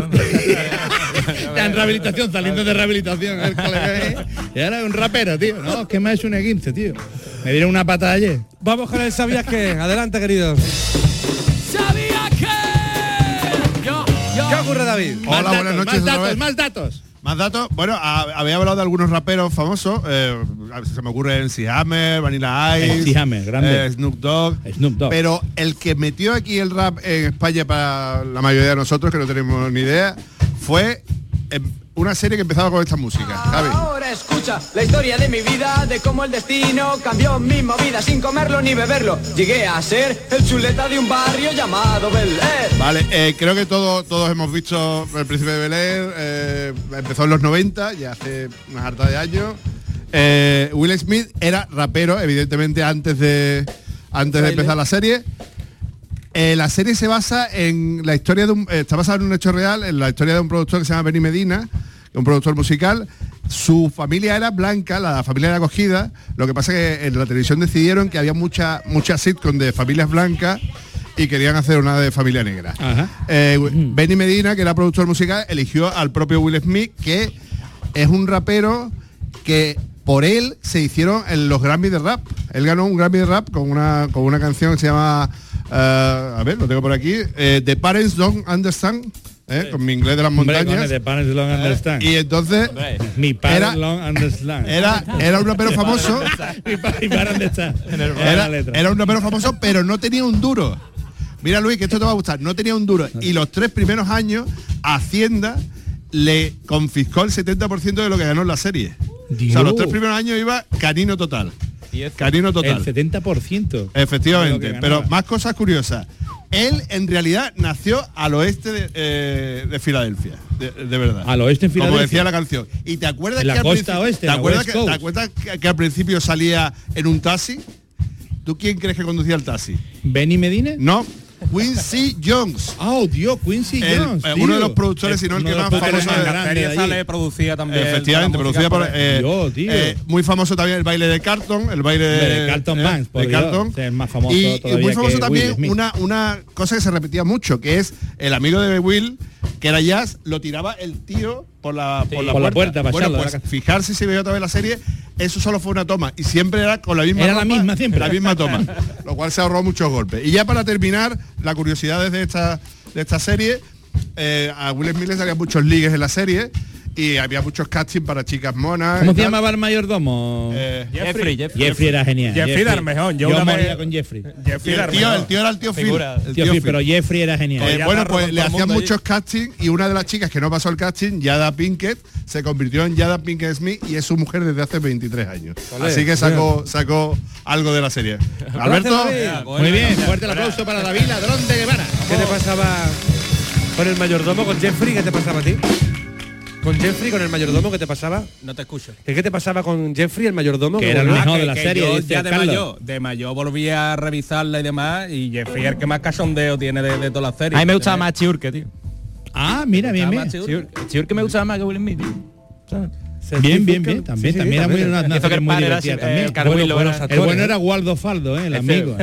Está en rehabilitación, saliendo de rehabilitación el colega. Y ahora un rapero, tío. No, que me ha hecho un esguince, tío. Me dieron una patada ayer. Vamos con el ¿sabías qué? Adelante, queridos. ¿Sabía qué? ¿Qué ocurre, David? Hola, buenas noches. Más datos. Más datos. Bueno, había hablado de algunos raperos famosos. Se me ocurre MC Hammer, Vanilla Ice, MC Hammer, grande. Snoop Dogg. Pero el que metió aquí el rap en España para la mayoría de nosotros, que no tenemos ni idea, fue una serie que empezaba con esta música. ¿Sabes? Ahora escucha la historia de mi vida, de cómo el destino cambió mi movida sin comerlo ni beberlo. Llegué a ser el chuleta de un barrio llamado Bel Air. Vale, creo que todos hemos visto El Príncipe de Bel Air. Empezó en los 90, ya hace una harta de años. Will Smith era rapero, evidentemente, antes de empezar la serie. La serie se basa en la historia está basada en un hecho real, en la historia de un productor que se llama Benny Medina, un productor musical. Su familia era blanca, la familia era acogida. Lo que pasa es que en la televisión decidieron que había muchas sitcom de familias blancas y querían hacer una de familia negra. Benny Medina, que era productor musical, eligió al propio Will Smith, que es un rapero que por él se hicieron los Grammy de rap. Él ganó un Grammy de rap con una canción que se llama a ver, lo tengo por aquí, The Parents Don't Understand, con mi inglés de las montañas. The Parents Don't Understand. Y entonces mi parents don't understand. Era un rapero famoso. Era un rapero famoso, pero no tenía un duro. Mira, Luis, que esto te va a gustar. No tenía un duro. Y los 3 primeros años, Hacienda le confiscó el 70% de lo que ganó en la serie. Dios. O sea, los 3 primeros años iba canino total. Canino total. El 70%. Efectivamente. Pero más cosas curiosas. Él en realidad nació al oeste de Filadelfia, de verdad. Al oeste en Filadelfia. Como decía la canción. ¿Y te acuerdas en la costa oeste? ¿Te acuerdas que al principio salía en un taxi? ¿Tú quién crees que conducía el taxi? ¿Benny Medina? No. Quincy Jones. Oh, Dios, Quincy Jones. Uno de los productores, si no el que más famoso de la serie sale producida también. Efectivamente, producida por muy famoso también el baile de Carlton, el baile de Carlton Banks, de Carlton. Es más famoso y muy famoso también una cosa que se repetía mucho, que es el amigo de Will, que era Jazz, lo tiraba el tío por la puerta. Bueno, pues fijarse si veía otra vez la serie, eso solo fue una toma y siempre era con la misma la misma toma, lo cual se ahorró muchos golpes. Y ya para terminar, la curiosidad de esta serie, a Will Smith le salían muchos ligues en la serie y había muchos casting para chicas monas. ¿Cómo se llamaba el mayordomo? Jeffrey era genial. Jeffrey era el mejor. Yo moría con Jeffrey. El tío era el tío Phil. Pero Jeffrey era genial. Bueno, pues le hacían muchos castings y una de las chicas que no pasó el casting, Jada Pinkett, se convirtió en Jada Pinkett Smith y es su mujer desde hace 23 años. Así que sacó algo de la serie. Alberto. Muy bien, fuerte el aplauso para David Ladrón de Guevara. ¿Qué te pasaba con el mayordomo, con Jeffrey? ¿Qué te pasaba a ti? ¿Con Jeffrey, con el mayordomo, qué te pasaba? No te escucho. ¿Qué te pasaba con Jeffrey, el mayordomo? Que era el mejor de la serie. Yo ya de mayor volví a revisarla y demás, y Jeffrey es el que más cachondeo tiene de todas las series. A mí me gustaba más Chiurque, tío. Ah, mira, bien. Chiurque me gustaba más que Will Smith, tío. Bien. También era muy una serie muy divertida también. El bueno era Waldo Faldo, el amigo.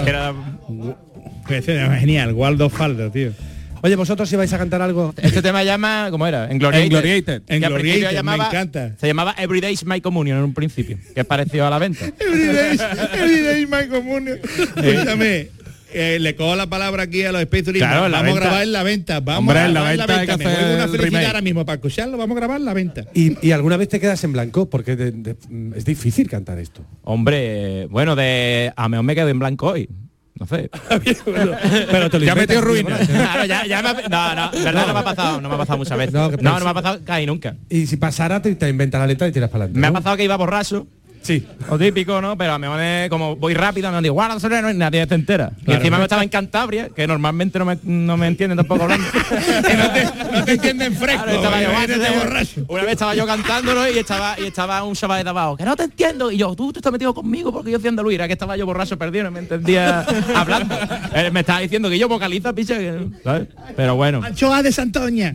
Era genial, Waldo Faldo, tío. Oye, vosotros si vais a cantar algo. Este tema llama, ¿cómo era? Engloriated. Me encanta. Se llamaba Everyday's My Communion en un principio, que es parecido a La Venta. Everyday's My Communion. Escúchame, le cojo la palabra aquí a los Space Tourism. Claro, vamos a grabar en La Venta. Vamos a grabar en La Venta. Me voy una felicidad ahora mismo para escucharlo. Vamos a grabar en La Venta. ¿Y alguna vez te quedas en blanco? Porque es difícil cantar esto. Hombre, bueno, a mejor me quedo en blanco hoy. No sé. Pero te lo ya metió ruina. Claro, verdad no me ha pasado muchas veces. No me ha pasado casi nunca. Y si pasara te inventas la letra y tiras para adelante. Me ha pasado que iba borracho. Sí. O típico, ¿no? Pero a mí como voy rápido, me digo, guarda, y nadie te entera. Claro, y encima me estaba en Cantabria, que normalmente no me entienden tampoco hablando. no te entienden fresco. Claro, una vez estaba yo cantándolo y estaba un chaval de abajo, que no te entiendo. Y yo, tú te estás metido conmigo porque yo soy andaluz. Era que estaba yo borracho perdido, no me entendía hablando. Me estaba diciendo que yo vocaliza, picha, ¿sabes? Pero bueno. Anchoa de Santoña.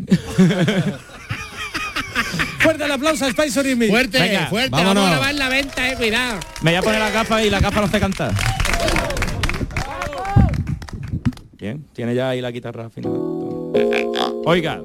Fuerte el aplauso a Space Tourism. Fuerte. Vámonos. Vamos a grabar La Venta, cuidado. Me voy a poner la gafa y la gafa no sé cantar. Bien, tiene ya ahí la guitarra afinada. Oiga.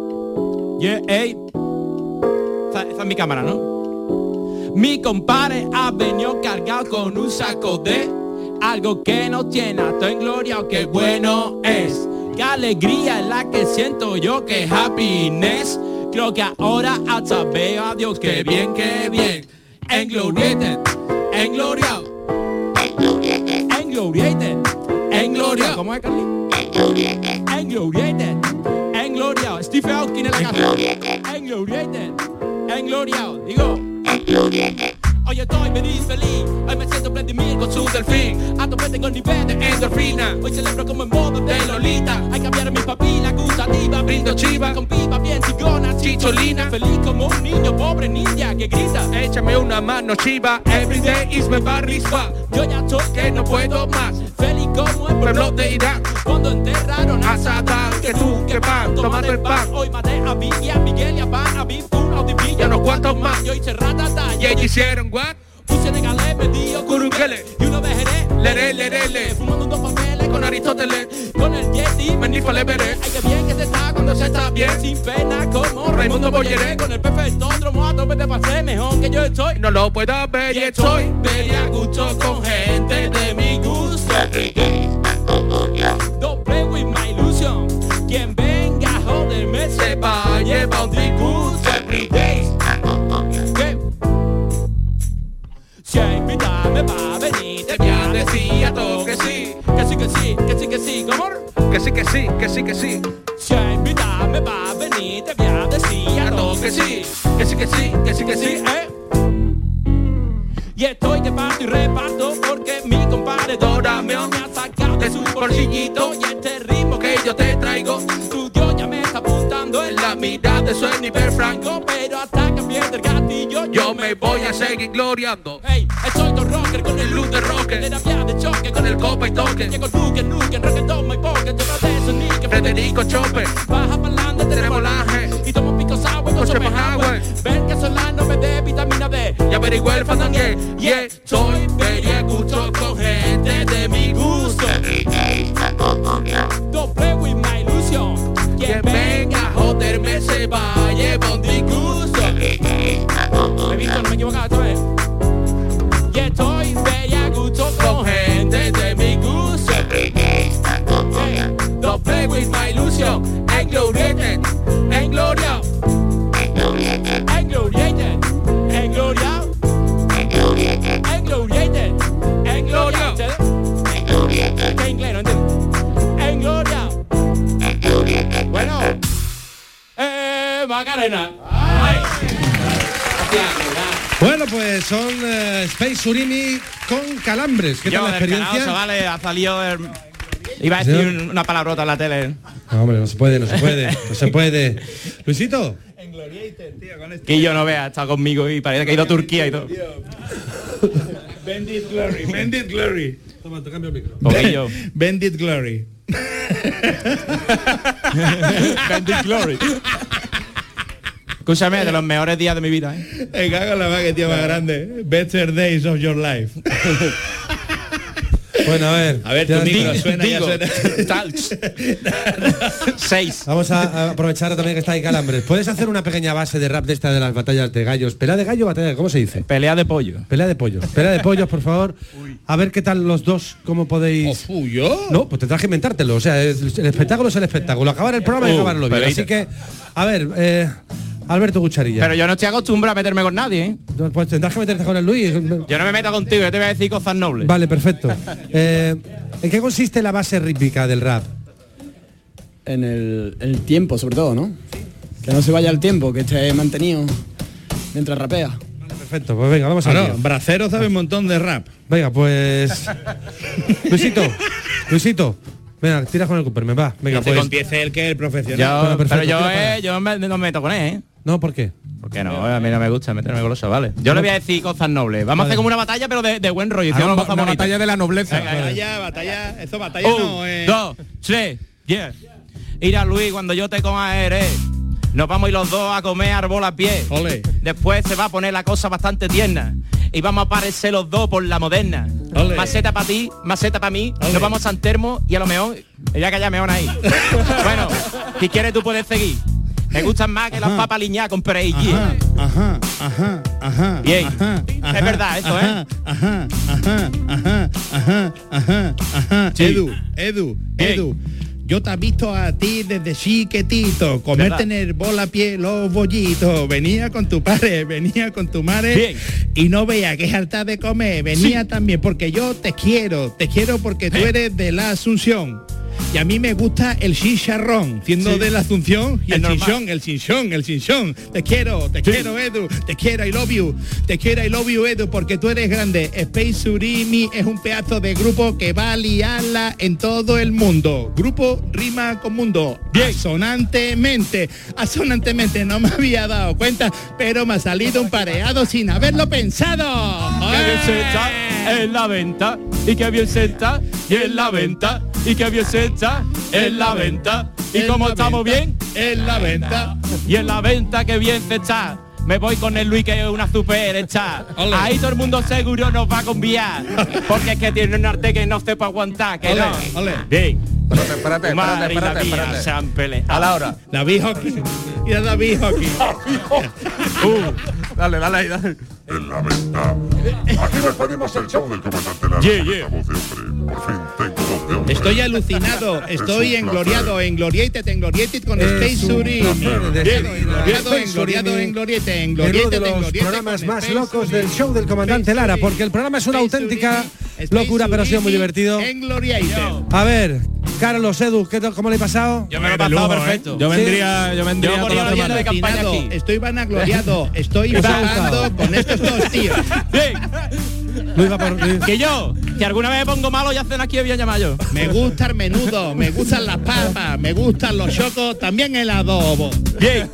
Esa es mi cámara, ¿no? Mi compadre ha venido cargado con un saco de algo que no tiene hasta en gloria, o qué bueno es. Qué alegría es la que siento yo, que happiness. Creo que ahora hasta veo a Dios, que bien, que bien. Engloriated, engloriado, engloriated, engloriado. ¿Cómo es, Carly? Engloriated, engloriado. Steve Aoki en la casa. Engloriated, engloriado. Digo. Hoy estoy feliz, hoy me siento Vladimir con su delfín. A tope tengo el nivel de endorfina. Hoy celebro como en modo de Lolita. Hay que cambiar mi papila gustativa. Brindo chiva con pipa bien chigona, chicholina. Feliz como un niño pobre ninja que grita, échame una mano chiva. Everyday is my barrispa. Yo ya estoy que no puedo más. Feliz como el pueblo de Irán cuando enterraron a Saddam. Que tú, que pan, tomando el pan. Hoy maté a Vicky, a Miguel y a Pan, a Bifun, a Odivilla, unos cuantos más. Yo hice ratata y ellos hicieron what? Un senegalés me dio curunquele y uno de Jerez, leré, fumando dos papeles con Aristóteles, con el Yeti, Menifo le veré. Ay, que bien que se está cuando se está bien, sin pena como Raimundo Bolleré, con el perfecto dromo a tope de pasé, mejor que yo estoy, no lo puedo ver y estoy very a gusto con gente de mi gusto. Don't play with my illusion, quien venga a joderme se va a llevar un disgusto. Every day. Si a invitarme va a venir, te voy a decir a todo que sí, que sí, que sí, que sí, que sí, ¿cómo? Que sí, que sí, que sí, que sí. Si a invitarme va a venir, te voy a decir a todo que sí, que sí, que sí, que sí, que sí, Y estoy que parto y reparto porque mi compadre Doraemon me ha sacado de su bolsillito. Y este ritmo que yo te traigo, tu Dios ya me está apuntando. En la mitad de suena hiperfranco, pero hasta que pierde el gatillo yo me voy a seguir gloriando. Hey, estoy todo rocker con el look de rocker, terapia de choque con el copa y toque. Llego el nuke, reggaetón, my pocket, yo no de sonique, Federico Chope. Baja pa'lante, tenemos laje, y tomo pico sour con Schopenhauer. Ven que soy la nube de vitamina D, y averigüe el fandangue. Y estoy very a gusto con gente de mi gusto. Don't play with my ilusión. Quien venga a joderme se va a llevar un disgusto. Me he visto, no me he equivocado esta vez. Y estoy very a gusto con gente de mi gusto. Don't play with my ilusión. Engloriated, engloriado, engloriated, engloriado, engloriated, engloriado. ¿Qué inglés? No entiendo. Engloriado. Bueno, Macarena. Bueno, pues son Space Surimi con Calambres. ¿Qué tal la experiencia? Canal, chavales, ha salido iba a decir una palabrota en la tele. No, hombre, no se puede, no se puede. Luisito. Que yo no vea, está conmigo y parece que ha ido a Turquía y todo. Bendit Glory, Bendit Glory. Toma, te cambio el micro. Bendit Glory. Bendit Glory. Escúchame, de los mejores días de mi vida, Me cago en la vaga, tío, más grande. Better days of your life. Bueno, a ver, tu micro suena, ya suena. 6. Vamos a aprovechar también que está ahí Calambres. ¿Puedes hacer una pequeña base de rap de esta de las batallas de gallos? ¿Pelea de gallo o batalla de cómo se dice? Pelea de pollo. Pelea de pollo. Pelea de pollos, por favor. A ver qué tal los dos, cómo podéis... ¿Yo? No, pues tendrás que inventártelo. O sea, el espectáculo es el espectáculo. Acabar el programa y acabarlo bien. Así que, a ver, Alberto Cucharilla. Pero yo no estoy acostumbrado a meterme con nadie, ¿eh? Pues tendrás que meterte con el Luis. Yo no me meto contigo, yo te voy a decir cosas nobles. Vale, perfecto. ¿En qué consiste la base rítmica del rap? En el tiempo, sobre todo, ¿no? Que no se vaya el tiempo, que esté mantenido mientras rapea. Vale, perfecto, pues venga, vamos a ver. Bracero sabe un montón de rap. Venga, pues... Luisito. Venga, tira con el Cooper, me va. Venga, pues. Empiece el que es el profesional. Pero yo no me meto con él, ¿eh? No, ¿por qué? Porque no, a mí no me gusta meterme con los chavales. Yo le voy a decir cosas nobles. Vamos a hacer como una batalla, pero de buen rollo. Una batalla de la nobleza. Batalla, eso batalla 1, 2, 3, 10. Ir a Luis, cuando yo te coma eres. Nos vamos a ir los dos a comer árbol a pie. Ole. Después se va a poner la cosa bastante tierna. Y vamos a aparecer los dos por la moderna. Ole. Maceta para ti, maceta para mí. Ole. Nos vamos a San Termo y a lo mejor, ya que haya mejor ahí. Bueno, si quieres tú puedes seguir. Me gustan más que las papas liñadas con perejil. Ajá. Bien. Es verdad eso, ¿eh? Ajá. Sí. Edu. Yo te he visto a ti desde chiquitito, comerte en el bol a pie los bollitos. Venía con tu padre, venía con tu madre. Bien. Y no veía que es harta de comer. Venía también porque yo te quiero porque tú eres de la Asunción. Y a mí me gusta el chicharrón, siendo de la Asunción, y el chinchón. Te quiero, Edu. Te quiero, I love you. Te quiero, I love you, Edu, porque tú eres grande. Space Surimi es un pedazo de grupo que va a liarla en todo el mundo. Grupo rima con mundo. Bien. Asonantemente, no me había dado cuenta, pero me ha salido un pareado sin haberlo pensado. Que bien se está en la venta, y que bien se está y en la venta, y que bien se está en la venta, y como estamos bien en la venta, y en la venta que bien se está. Me voy con el Luis, que es una super hecha. Ahí todo el mundo seguro nos va a conviar, porque es que tiene un arte que no sepa aguantar, que no. Bien. Espérate. Se han peleado. A la hora. David Hockey. Y a David Hockey. Dale. En la venta. Aquí despedimos el show del comandante Lara. Yeah. Voz de hombre. Por fin tengo voz de hombre. Estoy alucinado, estoy engloriado, engloriated con Space Surimi. Engloriado, Uno de los programas más locos del show del comandante Lara, porque el programa es una auténtica locura, pero ha sido muy divertido. Engloriated. A ver, Carlos, Edu, ¿cómo le he pasado? Yo me lo he pasado perfecto. Yo vendría Yo toda la semana. de campaña aquí. Estoy vanagloriado, estoy flipando con estos dos tíos. Que alguna vez me pongo malo y hacen aquí voy a llamar yo. Me gusta el menudo, me gustan las papas, me gustan los chocos, también el adobo. Bien.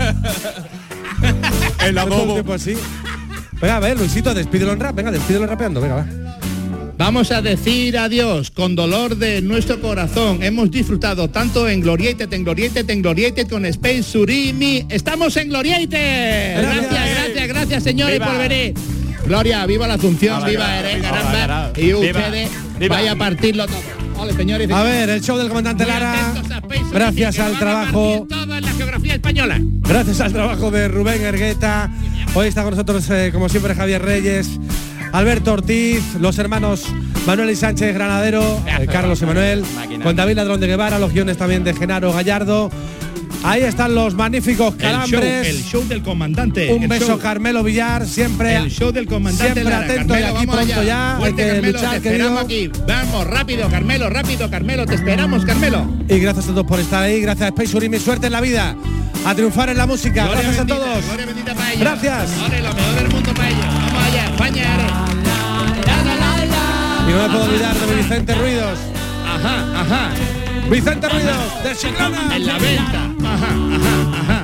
El adobo. Pues sí. Venga, a ver, Luisito, despídelo en rap. Venga, despídelo rapeando. Venga, va. Vamos a decir adiós con dolor de nuestro corazón. Hemos disfrutado tanto en Gloriated con Space Surimi. ¡Estamos en Gloriated! Gracias, señores, por venir. Gloria, viva la Asunción, viva Eren, caramba. Y ustedes, vaya a partirlo todo. Hola, señores. A ver, el show del comandante Lara. Gracias al trabajo. Todo en la geografía española. Gracias al trabajo de Rubén Ergueta. Hoy está con nosotros, como siempre, Javier Reyes, Alberto Ortiz, los hermanos Manuel y Sánchez Granadero, Carlos y Manuel, con David Ladrón de Guevara, los guiones también de Genaro Gallardo. Ahí están los magníficos Calambres. El show del comandante. Un beso, Carmelo Villar, siempre. El show del comandante. Siempre Lara. atento, Carmelo, y aquí pronto allá. ya. Fuerte, hay que Carmelo, luchar, te esperamos aquí. Vamos, rápido, Carmelo, te esperamos, Carmelo. Y gracias a todos por estar ahí. Gracias a Space Urimi, suerte en la vida. A triunfar en la música. Gloria Gracias bendita, a todos. Gloria bendita para ellos. Gracias. Ahora lo mejor del mundo para ellos. Vamos allá, España, eres. Y no me puedo olvidar de Vicente Ruidos. Ajá. Vicente Ruidos, de Chiclana. En la venta. Ajá.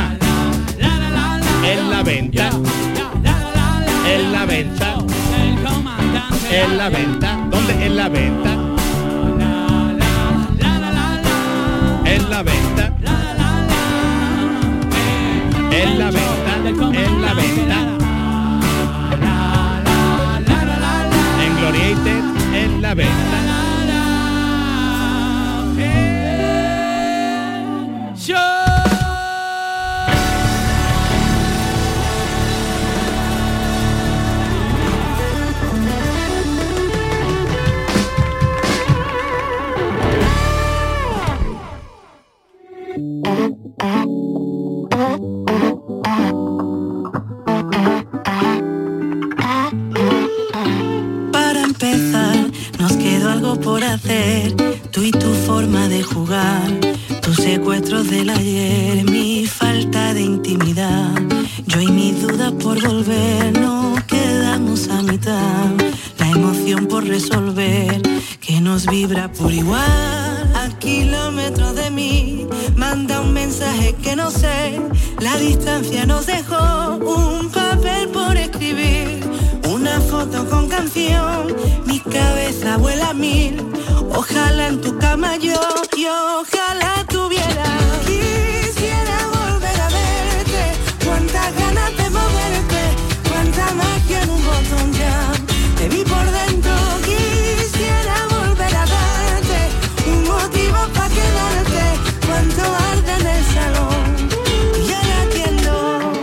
En la venta. ¿Dónde? En la venta. En Gloriated, en la venta. Para empezar, nos quedó algo por hacer. Tú y tu forma de jugar, tus secuestros del ayer, mi falta de intimidad. Yo y mis dudas por volver, nos quedamos a mitad. La emoción por resolver, que nos vibra por igual. A kilómetros de mí, manda un mensaje que no sé. La distancia nos dejó un papel por escribir. Una foto con canción, mi cabeza vuela a mil. Ojalá en tu cama yo ojalá tuviera. Quisiera volver a verte, cuántas ganas de moverte, cuánta magia en un botón ya. Te vi por dentro, quisiera volver a darte un motivo para quedarte, cuánto arde en el salón. Y ahora atiendo.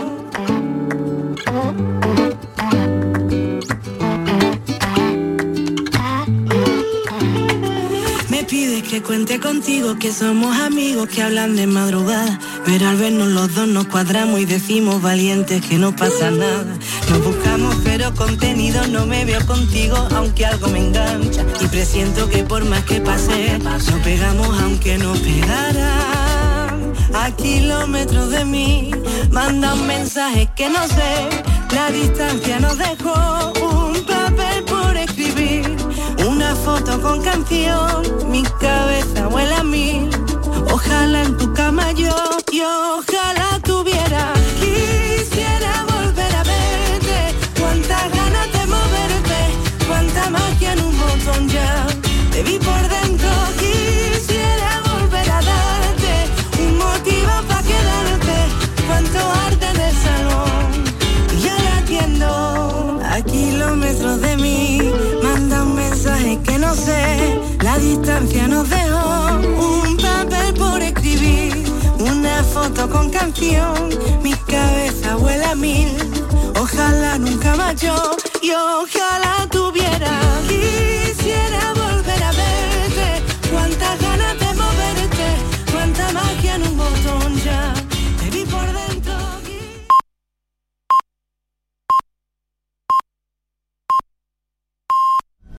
Me pide que cuente contigo, que somos amigos que hablan de madrugada. Pero al vernos los dos nos cuadramos y decimos valientes que no pasa nada. Nos buscamos pero contenido, no me veo contigo aunque algo me engancha. Y presiento que por más que pase, nos pegamos aunque no pegaran. A kilómetros de mí, manda un mensaje que no sé. La distancia nos dejó un papel por escribir. Una foto con canción, mi cabeza vuela a mil. Ojalá en tu cama yo ojalá tuviera. Quisiera volver a verte, cuántas ganas de moverte, cuánta magia en un botón ya. Te vi por dentro, quisiera volver a darte un motivo para quedarte, cuánto arte en el salón. Y ya la atiendo, a kilómetros de mí, manda un mensaje que no sé. La distancia nos dejó un papel por escribir. Una foto con canción, mi cabeza vuela a mil. Ojalá nunca más yo ojalá tú.